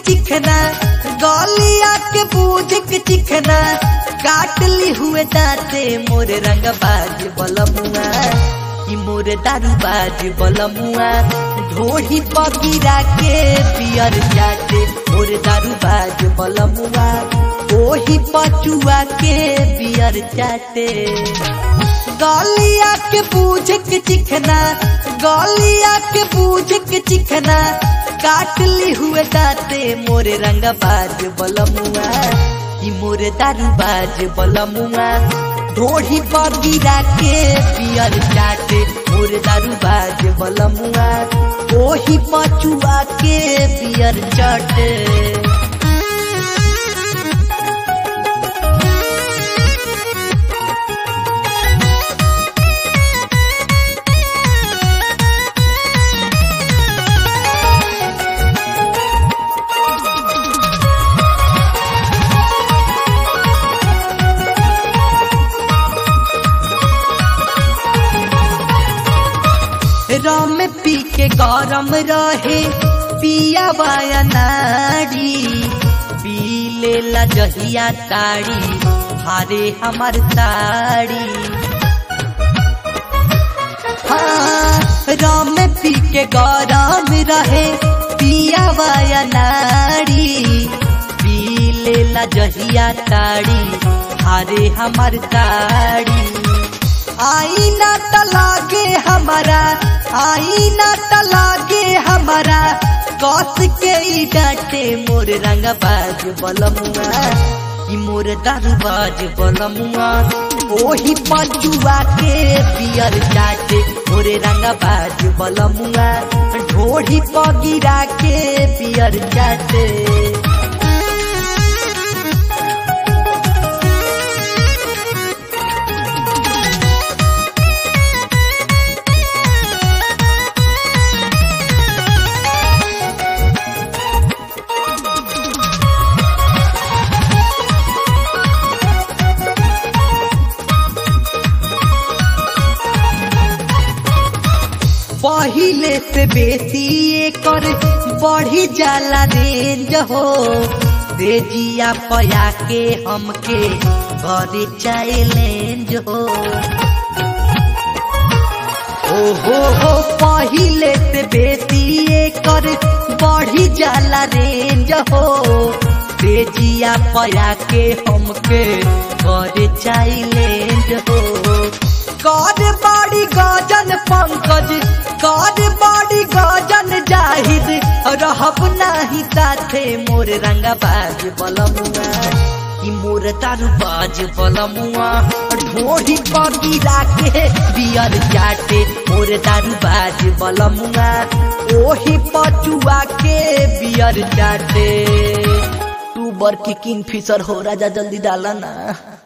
चिखना गलिया के बूझ के चिखना काट ली हुए दांते मोर रंगबाज बलमुआ कि मोर दारूबाज बलमुआ ढोही पगिरा के पियर जाते मोर दारूबाज बलमुआ ओही पचुआ के पियर जाते गलिया के बूझ के चिखना गलिया के बूझ के चिखना काट ली हुए दांते मोरे रंगबाज बलमुआ कि मोरे दारूबाज बलमुआ ढोढ़ी पर गिरा के पियर चाटे मोरे दारूबाज बलमुआ ओही पचुआ के पियर चाटे राम पी के गरम रहे पिया बाया नारी पी लेला जहिया ताड़ी हारे हमार साड़ी हाँ राम पी के गरम रहे पिया बाया नारी पी लेला जहिया ताड़ी हारे हमार साड़ी आईना तलागे हमारा आईना तलागे हमारा कस के डांटे मोर रंगबाज बलमुआ कि मोर दारूबाज बलमुआ ओही पजुआ के पियर चाटे मोर रंगबाज बलमुआ ढोढ़ी पगिरा के पियर चाटे पहिले से बेसी एकर बढ़ी जाला रेंज हो रेजिया पया के हमके करे चैलेंज हो ओहो पहिले से बेसी एकर बढ़ी जाला रेंज हो रेजिया पया के हमके करे चैलेंज हो कर बाड़ी गजन पंकज कर बाड़ी गजन जाहिद रहब नाही साथे मोर रंगबाज बलमुआ कि मोर दारूबाज बलमुआ ढोढ़ी पर गिरा के बियर चाटे मोर दारूबाज बलमुआ ओही पचुआ के बियर चाटे तू बड़की किंग फिशर हो राजा जल्दी डाला ना।